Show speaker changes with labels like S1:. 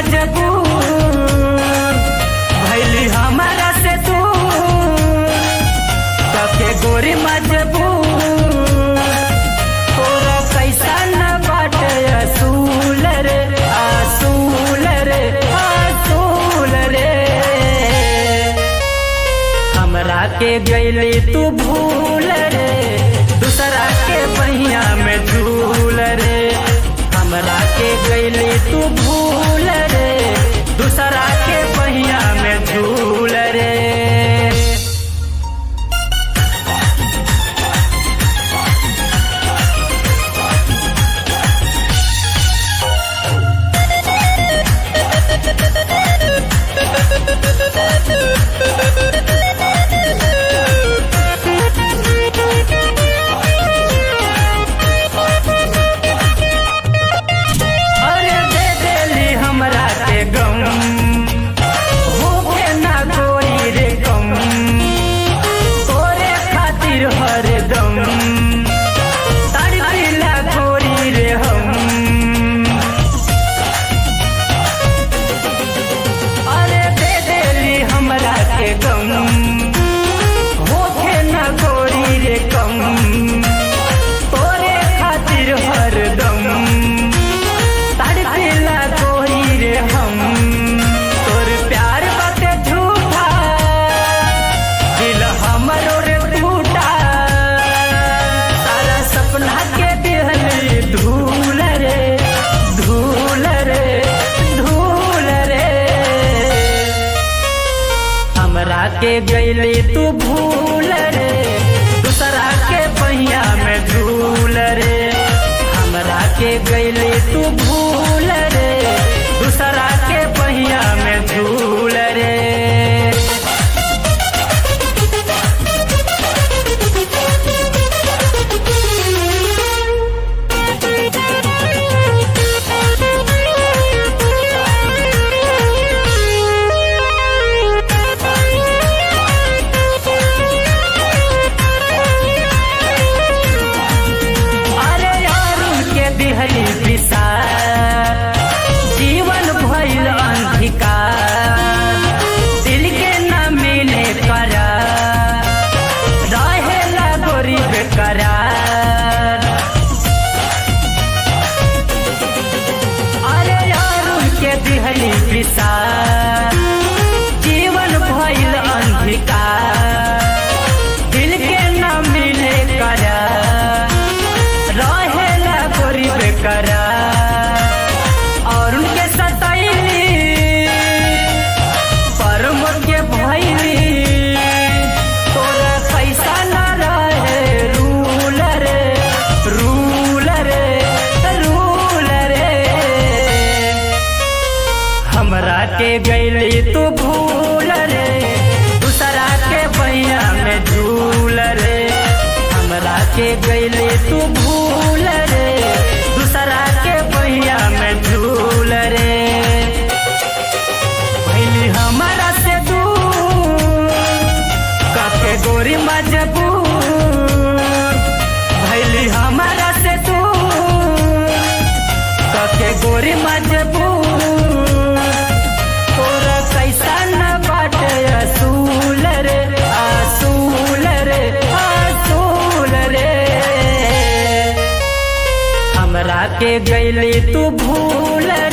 S1: मजबूर भैली हमारा से तू कके गोरी मजबूर तोरा कैसा न बाटे असूल रे असूल रे असूल रे हमरा के गईली तू भूल रे दूसरा के पहिया में झूल रे हमरा के गईली तू भूल रे दूसरा के पहिया में झूल रे। हमरा के गईली तू भूल रे दूसरा के पहिया में झूल रे हमरा के गईली तू भूल रे दूसरा के पहिया में झूल रे। जीवन भइल अंधिकार दिल के न मिले करार रहेला गोरी बेकरार अरे यार के दिहली विसार जीवन भइल अंधिकार दिल के न मिले करार रहेला गोरी बेकरार और उनके सताइली परम के भइली तोरा पैसा न रहे रूल रे रूल रे रूल रे हमरा के गईली तू भूल रे दूसरा के पहिया में झूल रे हमरा के गईली तू भूल रे दूसरा के पहिया में झूल रे भैली हमारा से दूर कके गोरी मजबूर भैली हमारा से दूर कके गोरी मजबूर तोरा कैसा न बाटे असूल रे असूल रे असूल रे हमरा के गईली तू भूल